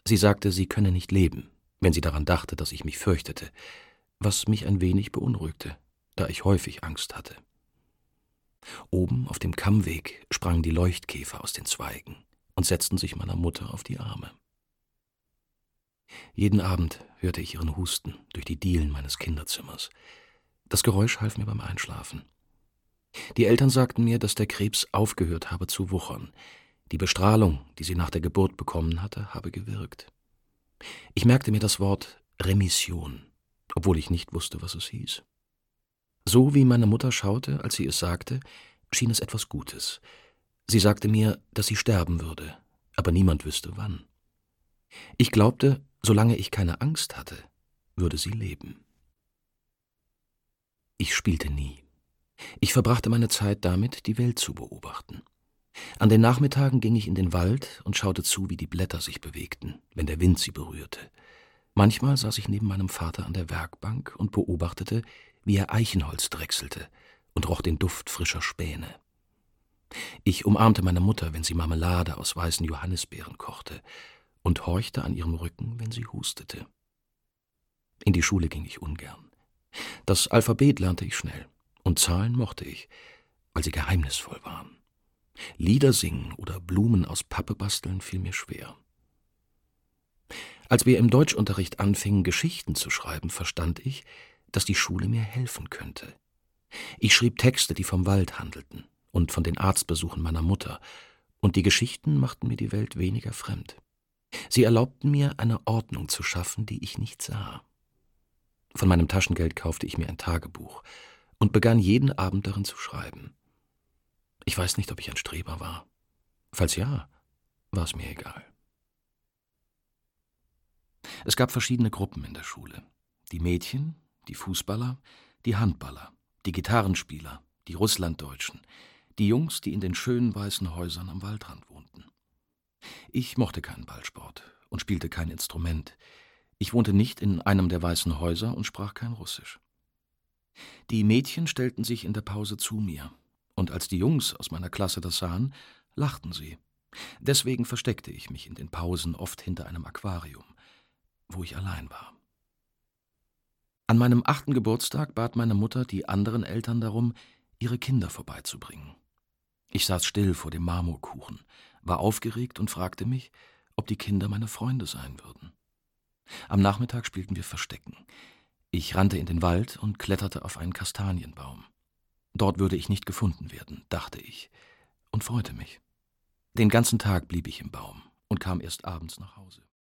Sie sagte, sie könne nicht leben, wenn sie daran dachte, dass ich mich fürchtete, was mich ein wenig beunruhigte, da ich häufig Angst hatte. Oben auf dem Kammweg sprangen die Leuchtkäfer aus den Zweigen und setzten sich meiner Mutter auf die Arme. Jeden Abend hörte ich ihren Husten durch die Dielen meines Kinderzimmers. Das Geräusch half mir beim Einschlafen. Die Eltern sagten mir, dass der Krebs aufgehört habe zu wuchern. Die Bestrahlung, die sie nach der Geburt bekommen hatte, habe gewirkt. Ich merkte mir das Wort Remission, obwohl ich nicht wusste, was es hieß. So wie meine Mutter schaute, als sie es sagte, schien es etwas Gutes. Sie sagte mir, dass sie sterben würde, aber niemand wüsste wann. Ich glaubte, solange ich keine Angst hatte, würde sie leben. Ich spielte nie. Ich verbrachte meine Zeit damit, die Welt zu beobachten. An den Nachmittagen ging ich in den Wald und schaute zu, wie die Blätter sich bewegten, wenn der Wind sie berührte. Manchmal saß ich neben meinem Vater an der Werkbank und beobachtete, wie er Eichenholz drechselte und roch den Duft frischer Späne. Ich umarmte meine Mutter, wenn sie Marmelade aus weißen Johannisbeeren kochte, und horchte an ihrem Rücken, wenn sie hustete. In die Schule ging ich ungern. Das Alphabet lernte ich schnell, und Zahlen mochte ich, weil sie geheimnisvoll waren. Lieder singen oder Blumen aus Pappe basteln fiel mir schwer. Als wir im Deutschunterricht anfingen, Geschichten zu schreiben, verstand ich, dass die Schule mir helfen könnte. Ich schrieb Texte, die vom Wald handelten und von den Arztbesuchen meiner Mutter, und die Geschichten machten mir die Welt weniger fremd. Sie erlaubten mir, eine Ordnung zu schaffen, die ich nicht sah. Von meinem Taschengeld kaufte ich mir ein Tagebuch und begann jeden Abend darin zu schreiben. Ich weiß nicht, ob ich ein Streber war. Falls ja, war es mir egal. Es gab verschiedene Gruppen in der Schule. Die Mädchen, die Fußballer, die Handballer, die Gitarrenspieler, die Russlanddeutschen, die Jungs, die in den schönen weißen Häusern am Waldrand wohnten. Ich mochte keinen Ballsport und spielte kein Instrument. Ich wohnte nicht in einem der weißen Häuser und sprach kein Russisch. Die Mädchen stellten sich in der Pause zu mir, und als die Jungs aus meiner Klasse das sahen, lachten sie. Deswegen versteckte ich mich in den Pausen oft hinter einem Aquarium, wo ich allein war. An meinem 8. Geburtstag bat meine Mutter die anderen Eltern darum, ihre Kinder vorbeizubringen. Ich saß still vor dem Marmorkuchen, war aufgeregt und fragte mich, ob die Kinder meine Freunde sein würden. Am Nachmittag spielten wir Verstecken. Ich rannte in den Wald und kletterte auf einen Kastanienbaum. Dort würde ich nicht gefunden werden, dachte ich, und freute mich. Den ganzen Tag blieb ich im Baum und kam erst abends nach Hause.